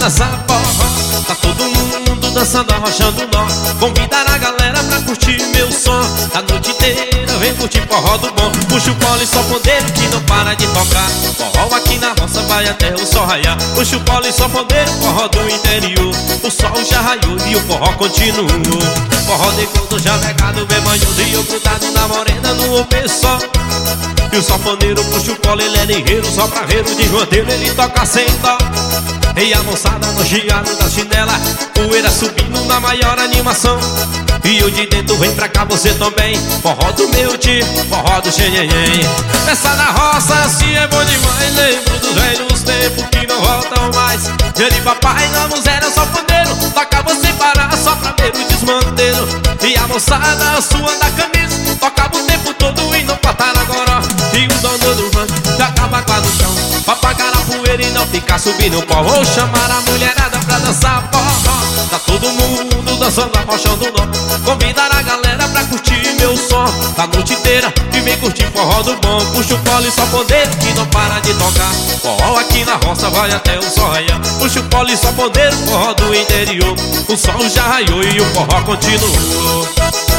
dançar forró. Tá todo mundo dançando, arrochando nó. Convidar a galera pra curtir meu som. A noite inteira vem curtir forró do bom. Puxa o colo e só pondeiro que não para de tocar. Forró aqui na roça vai até o sol raiar. Puxa o colo e só pondeiro, forró do interior. O sol já raiou e o forró continuou. Forró de couro já pegado, bem manhoso e eu grudado na morena no OP só. E o sanfoneiro puxa o colo, ele é ligeiro, só pra ver o desmanteiro, ele toca sem dó. E a moçada no chiado da chinela, poeira subindo na maior animação. E o de dentro vem pra cá, você também. Forró do meu tio, forró do xenhenhen. Essa na roça assim é bom demais. Lembro dos velhos tempos que não voltam mais. Dia de papai, não era só pandeiro. Toca você parar só pra ver o desmantelo. E a moçada suando a camisa, tocava o tempo todo e não patar agora. E o dono do rancho já acaba com a no chão, pra pagar a poeira e não ficar subindo o pó. Vou chamar a mulherada pra dançar forró. Tá todo mundo dançando, arrochando nó. Convidar a galera pra curtir meu som. A noite inteira e vem curtir forró do bom. Puxa o colo e só pondeiro que não para de tocar. Forró aqui na roça vai até o sol raiar. Puxa o colo e só pondeiro, forró do interior. O sol já raiou e o forró continuou.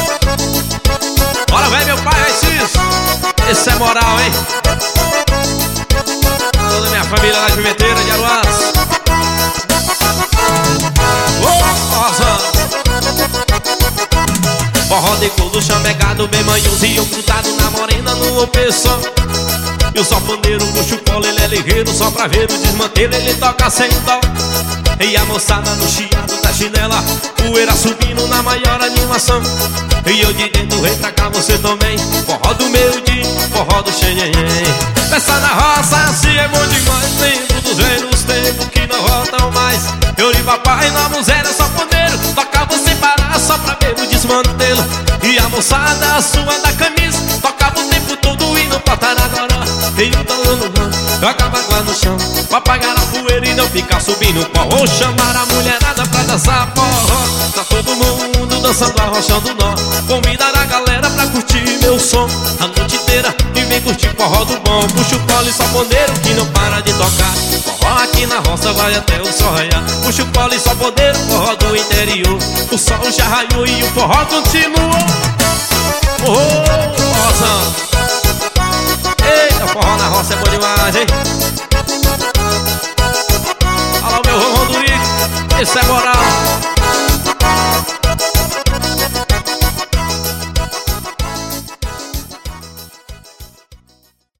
Bora, velho, meu pai, é esse é moral, hein? Toda minha família lá de Pimenteira, de Aruás. Forró de couro chamegado, bem manhoso e eu grudado na morena no OP só. E o sanfoneiro puxa o colo, ele é ligeiro, só pra ver o desmanteiro, ele toca sem dó. E a moçada no chiado da chinela, poeira subindo na maior animação. E eu de dentro vem pra cá, você também. Forró do meu dia, forró do xenhenhen. Peça na roça, assim é bom demais. Lembro dos velhos tempos que não voltam mais. Eu e papai, não era só pandeiro. Tocava sem parar só pra ver o desmantelo. E a moçada suando a camisa, tocava o tempo todo e não patar agora. E o dono jogava água no chão, pra apagar a poeira e não ficar subindo o pó. Vou chamar a mulherada pra dançar forró. Tá todo mundo dançando, arrochando nó. Convidar a galera pra curtir meu som. A noite inteira e vem curtir forró do bom. Puxa o colo e só pondeiro que não para de tocar. Forró aqui na roça vai até o sol raiar. Puxa o colo e só pondeiro, forró do interior. O sol já raiou e o forró continua. Roça. Eita, forró na roça é bom demais, hein? Alô, meu Rondurique, esse é moral.